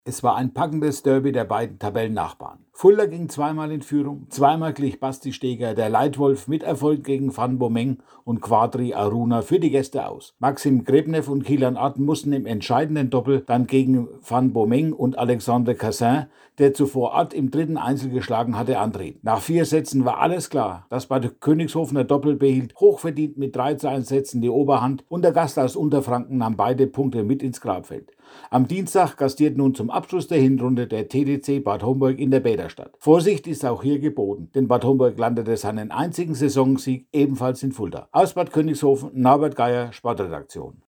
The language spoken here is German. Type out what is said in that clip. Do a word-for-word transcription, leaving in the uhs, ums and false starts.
Es war ein packendes Derby der beiden Tabellennachbarn. Fulda ging zweimal in Führung, zweimal glich Basti Steger der Leitwolf mit Erfolg gegen Van Bommeng und Quadri Aruna für die Gäste aus. Maxim Grebnev und Kielan Art mussten im entscheidenden Doppel dann gegen Van Bommeng und Alexandre Cassin, der zuvor Art im dritten Einzel geschlagen hatte, antreten. Nach vier Sätzen war alles klar. Das Bad Königshofener Doppel behielt hochverdient mit drei zu eins Sätzen die Oberhand und der Gast aus Unterfranken nahm beide Punkte mit ins Grabfeld. Am Dienstag gastiert nun zum Abschluss der Hinrunde der T D C Bad Homburg in der Bäderstadt. Vorsicht ist auch hier geboten, denn Bad Homburg landete seinen einzigen Saisonsieg ebenfalls in Fulda. Aus Bad Königshofen, Norbert Geier, Sportredaktion.